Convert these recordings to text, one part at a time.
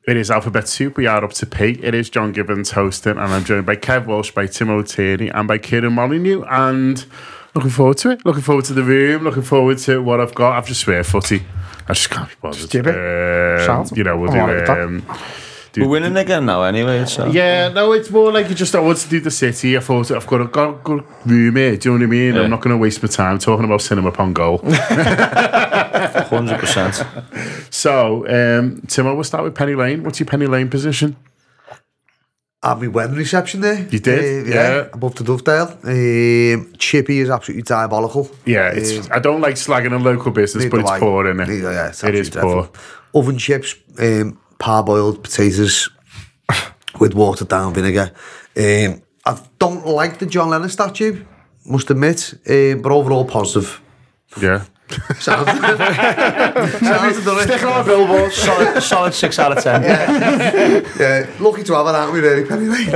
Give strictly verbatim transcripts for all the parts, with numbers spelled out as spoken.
It is Alphabet Soup. We are up to P. It is John Gibbons hosting, and I'm joined by Kev Walsh, by Tim O'Tierney, and by Kieran Molyneux. And looking forward to it. Looking forward to the room. Looking forward to what I've got. I've just swear footy. I just can't be bothered. Just give it. Um, you know, we'll do it. Um, do, We're winning again now, anyway. So. Yeah, no, it's more like you just I want to do the city. I thought I've got a, got a good room here. Do you know what I mean? Yeah. I'm not going to waste my time talking about cinema upon goal. Hundred percent. So, um, Timo, we'll start with Penny Lane. What's your Penny Lane position? I had my wedding reception there. You did? Uh, yeah, yeah. Above the Dovedale. Um, Chippy is absolutely diabolical. Yeah, it's. Um, I don't like slagging a local business, but it's poor, isn't it? Yeah, yeah, it's it is dreadful. poor. Oven chips, um, parboiled potatoes with watered down vinegar. Um, I don't like the John Lennon statue, must admit, um, but overall positive. Yeah. Sounds Sounds Stick on a billboard. Solid, solid six out of ten. Yeah. Yeah. Lucky to have it, aren't we, really, Penny Lane?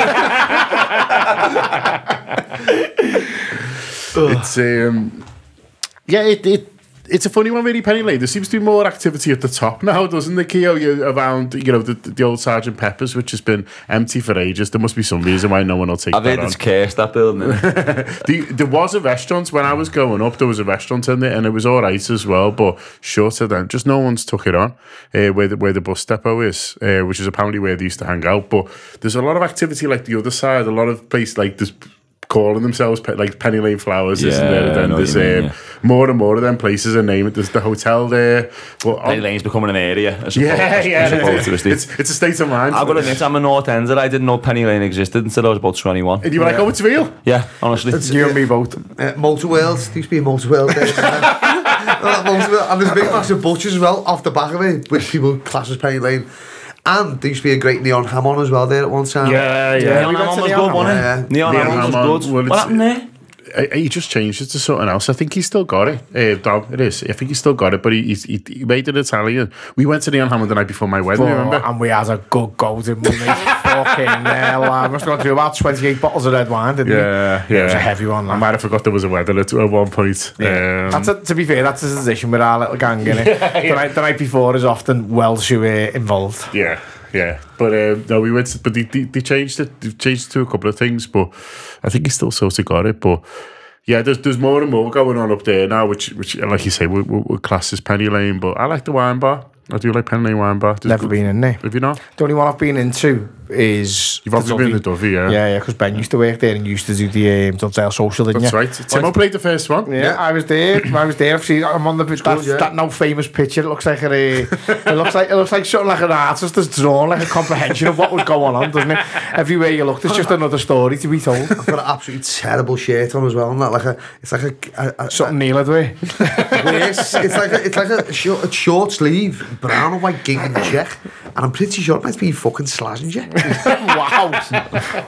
It's um, yeah, it, it it's a funny one, really, Penny Lane. There seems to be more activity at the top now, doesn't there, Keo? You around, you know, the, the old Sergeant Pepper's, which has been empty for ages. There must be some reason why no one will take I've that heard on. it's cursed, that building. the, there was a restaurant when I was growing up. There was a restaurant in there, and it was all right as well, but shorter than just no one's took it on. Uh, where the where the bus depot is, uh, which is apparently where they used to hang out. But there's a lot of activity like the other side. A lot of places like there's calling themselves pe- like Penny Lane Flowers, yeah, isn't there? And then there's mean, um, yeah. more and more of them places are named. There's the hotel there. But Penny Lane's becoming an area. As yeah, opposed, yeah. as opposed to a it's, it's a state of mind. I've got to admit, I'm a North Ender. I didn't know Penny Lane existed until I was about twenty-one. And you were like, oh, it's real? Yeah, honestly. It's, you uh, and me both. Uh, Motor World. There used to be a Motor World there. And there's a big massive butchers as well off the back of it, which people class as Penny Lane. And there used to be a great neon ham on as well there at one time. Yeah, yeah. Neon ham was good, wasn't it? Neon ham was good. Well, what happened there? He just changed it to something else. I think he's still got it. Uh, Dom, it is. I think he's still got it, but he, he, he made it Italian. We went to Neon Hammer the night before my wedding, oh, remember? And we had a good go, didn't we? Fucking hell. I must have gone through about twenty-eight bottles of red wine, didn't yeah, we? Yeah, It was a heavy one. That. I might have forgot there was a wedding at, at one point. Yeah. Um, that's a, to be fair, that's a tradition with our little gang, innit? yeah, yeah. The, night, the night before is often Welsh who are involved. Yeah. Yeah, but um, no, we went. To, but they, they, they changed it. They changed it to a couple of things, but I think he still sort of got it. But yeah, there's there's more and more going on up there now, which which like you say, we're, we're class as Penny Lane. But I like the wine bar. I do like Penny Lane wine bar. There's Never good, been in there. Have you not? The only one I've been into is you've obviously been in the Dovey, yeah. Yeah, yeah, because Ben used to work there and used to do the um, Dovetail Social, didn't That's you? right. Timo played the first one. Yeah, yeah, I was there. I was there. Obviously, I'm on the that, good, yeah. that now famous picture. It looks like a, it looks like it looks like something like an artist has drawn like a comprehension of what was going on, doesn't it? Everywhere you look, there's just another story to be told. I've got an absolutely terrible shirt on as well. And that like a, it's like a, a, a something Neil would wear. Yes, it's like a, it's like a short, a short sleeve, brown and white gingham check, and I'm pretty sure it might be fucking Slazenger. Wow.